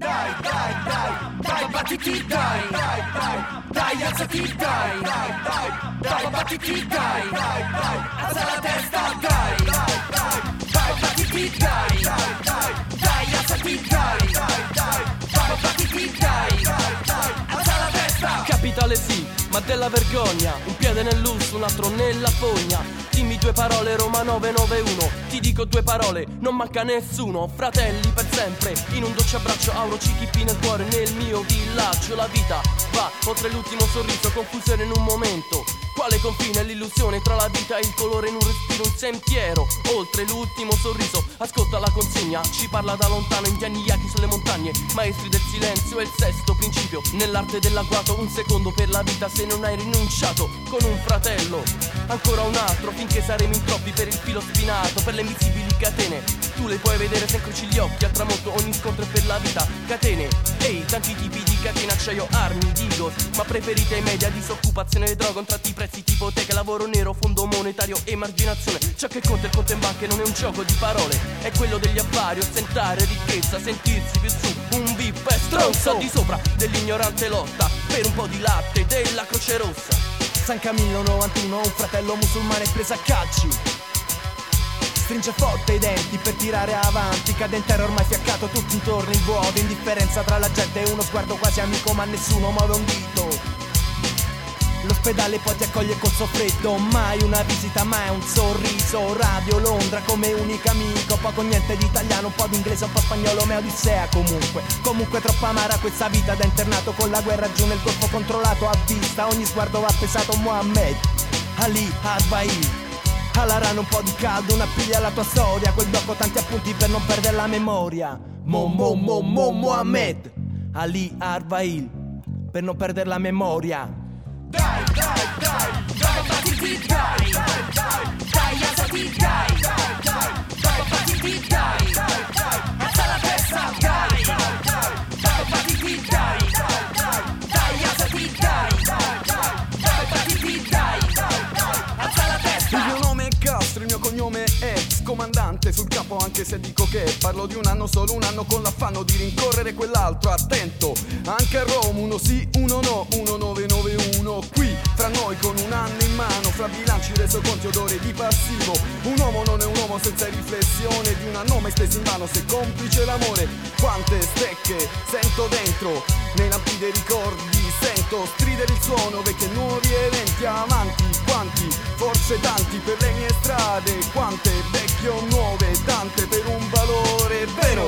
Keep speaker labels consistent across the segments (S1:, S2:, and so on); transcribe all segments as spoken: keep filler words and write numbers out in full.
S1: Dai, dai, dai, dai, battiti, dai, dai, dai, dai, alzati, dai, dai, dai, dai, battiti, dai, dai, dai, alza la testa, dai, dai, dai, dai, battiti, dai, dai, dai, dai, alzati, dai, dai, dai, dai, battiti, dai, dai, dai, alza la testa.
S2: Capitale sì, ma della vergogna, un piede nel lusso, un altro nella fogna. Dimmi due parole, Roma nove nove uno. Ti dico due parole, non manca nessuno. Fratelli per sempre, in un dolce abbraccio. Auro cichipi nel cuore, nel mio villaggio. La vita va oltre l'ultimo sorriso, confusione in un momento. Quale confine l'illusione tra la vita e il colore in un respiro, un sentiero oltre l'ultimo sorriso. Ascolta la consegna, ci parla da lontano, indiani yaki sulle montagne, maestri del silenzio è il sesto principio. Nell'arte dell'agguato un secondo per la vita, se non hai rinunciato con un fratello. Ancora un altro finché saremo in troppi per il filo spinato, per le invisibili catene. Tu le puoi vedere se incroci gli occhi, al tramonto ogni scontro è per la vita. Catene, ehi, tanti tipi di catene, acciaio, armi, digos, ma preferite i media, disoccupazione, droga, contratti, prezzi, ipoteche, lavoro nero, fondo monetario, emarginazione. Ciò che conta è il conto in banca, non è un gioco di parole, è quello degli affari, ostentare ricchezza, sentirsi più su, un V I P è stronzo. Di sopra dell'ignorante lotta per un po' di latte della Croce Rossa.
S3: San Camillo novantuno, un fratello musulmano è preso a calci. Stringe forte i denti per tirare avanti, cade in terra ormai fiaccato, tutto intorno il vuoto. Indifferenza tra la gente, uno sguardo quasi amico ma nessuno muove un dito. L'ospedale poi ti accoglie col soffreddo, mai una visita, mai un sorriso. Radio Londra come unico amico, poco niente di italiano, un po' di inglese, un po' spagnolo, mea odissea comunque. Comunque troppo amara questa vita da internato, con la guerra giù nel golfo controllato a vista. Ogni sguardo va pesato, Mohammed Ali Harbail. Alla rana un po' di caldo, una piglia alla tua storia, quel blocco tanti appunti per non perdere la memoria. Mo mo mo mo Mohammed Ali Harbail, per non perdere la memoria.
S1: Dai, dai, dai, dai, battiti, dai, dai, dai, dai, alzati, dai, dai, dai, dai, battiti, dai, dai, dai, alza la testa, dai, dai, dai, dai, battiti, dai, dai, dai, dai, alzati, dai, dai, dai, dai, battiti, dai, dai, dai, alza la testa.
S4: Il mio nome è Castro, il mio cognome è ex comandante sul capo, anche se dico che parlo di un anno, solo un anno, con l'affanno di rincorrere quell'altro. Attento, anche a Roma, uno sì, uno no, uno nove nove uno. Qui fra noi con un anno in mano, fra bilanci, resoconti, odore di passivo. Un uomo non è un uomo senza riflessione di una nome stesa in vano, se complice l'amore. Quante stecche sento dentro, nei lampi dei ricordi sento stridere il suono, vecchie nuovi eventi avanti. Quanti, forse tanti per le mie strade, quante vecchie o nuove, tante per un valore vero,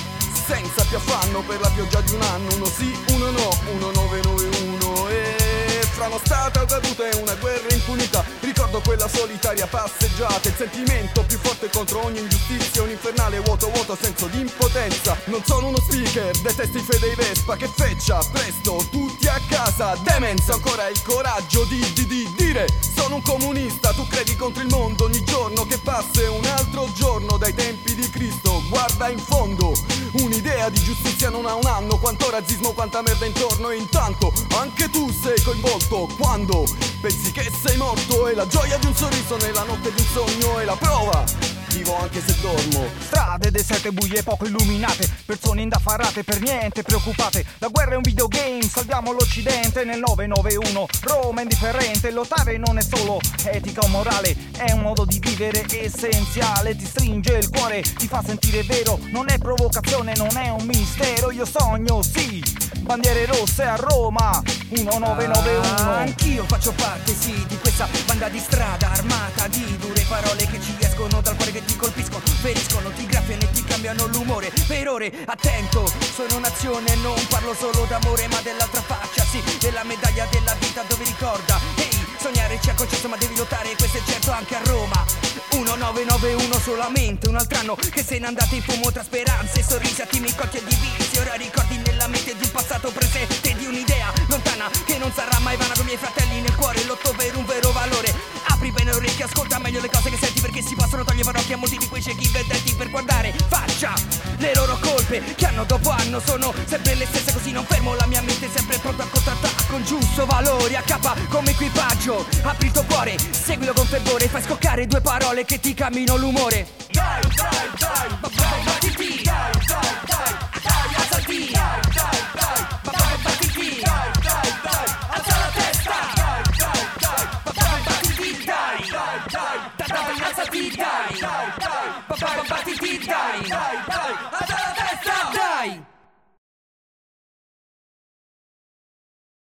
S4: senza più affanno per la pioggia di un anno. Uno sì, uno no, uno nove nove uno. E fra uno stato o caduta e una guerra impunita, ricordo quella solitaria passeggiata, il sentimento più forte contro ogni ingiustizia, un infernale vuoto vuoto senso di impotenza. Non sono uno speaker, detesto i Fedei Vespa, che feccia, presto tutti a casa. Demenza, ancora il coraggio di, di, di dire sono un comunista. Tu credi contro il mondo, ogni giorno che passa è un altro giorno dai tempi di Cristo. Guarda in fondo, un'idea di giustizia non ha un anno, quanto razzismo, quanta merda intorno. E intanto anche tu sei coinvolto quando pensi che sei morto, e la gioia di un sorriso nella notte di un sogno è la prova. Vivo anche se dormo.
S5: Strade deserte, buie, poco illuminate, persone indaffarate, per niente preoccupate. La guerra è un videogame, salviamo l'Occidente nel nove nove uno. Roma è indifferente, lottare non è solo etica o morale, è un modo di vivere essenziale. Ti stringe il cuore, ti fa sentire vero, non è provocazione, non è un mistero. Io sogno, sì, bandiere rosse a Roma, uno nove nove uno.
S3: Ah, anch'io faccio parte, sì, di questa banda di strada armata di dure parole che ci escono dal cuore, che ti colpiscono, feriscono, ti graffiano e ti cambiano l'umore. Per ore, attento, sono nazione, non parlo solo d'amore ma dell'altra faccia, sì, della medaglia della vita dove ricorda. Ehi, hey, sognare ci ha concesso ma devi lottare, questo è certo anche a Roma. Uno nove nove uno solamente, un altro anno che se ne è andato in fumo tra speranze e sorrisi, attimi colti e divisi. Ora ricordi nella mente di un passato presente, di un'idea lontana che non sarà mai vana. Con i miei fratelli nel cuore lotto per un vero valore. Apri bene le orecchie, ascolta meglio le cose che senti, perché si possono togliere parrocchie a molti di quei ciechi vedenti per guardare faccia le loro colpe che anno dopo anno sono sempre le stesse. Così non fermo la mia mente, sempre pronto a contrattare con giusto valore. A capa come equipaggio, apri il tuo cuore, seguilo con fervore, fai scoccare due parole che ti cambiano l'umore.
S1: Dai, dai, dai, dai, battiti, dai, dai, dai, dai, alzati, Fatica